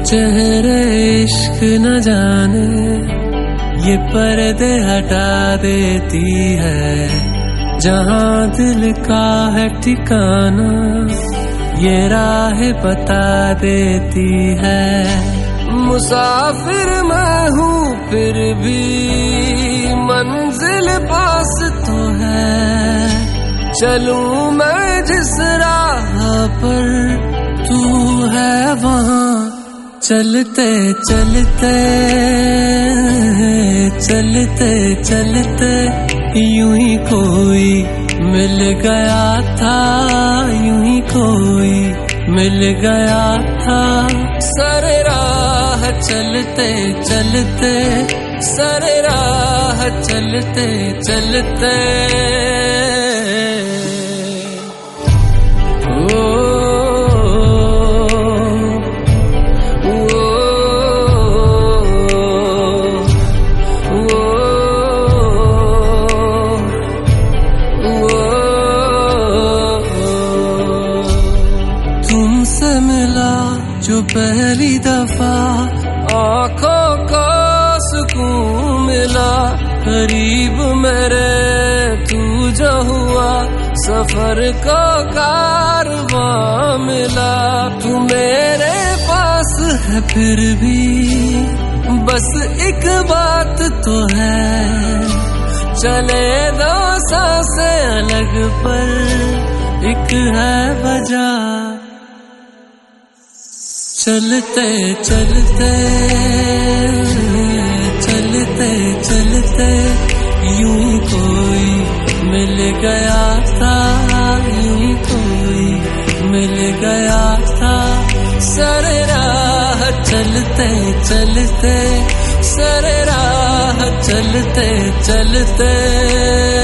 चेहरे इश्क न जाने ये पर्दे हटा देती है, जहां दिल का है ठिकाना ये राह बता देती है। मुसाफिर मैं हूँ फिर भी मंजिल पास तो है, चलूं मैं जिस राह पर तू है वहाँ चलते चलते चलते चलते यूं ही कोई मिल गया था, यूं ही कोई मिल गया था। सर राह चलते चलते सर राह चलते चलते तुमसे मिला जो पहली दफा आँखों को सुकून मिला, करीब मेरे तू जो हुआ सफर को कारवां मिला। तू मेरे पास है फिर भी बस एक बात तो है, चले दो सांसें अलग पर एक है वजह। चलते चलते चलते चलते यूं ही कोई मिल गया था, यूं ही कोई मिल गया था। सर राह चलते चलते सर राह चलते चलते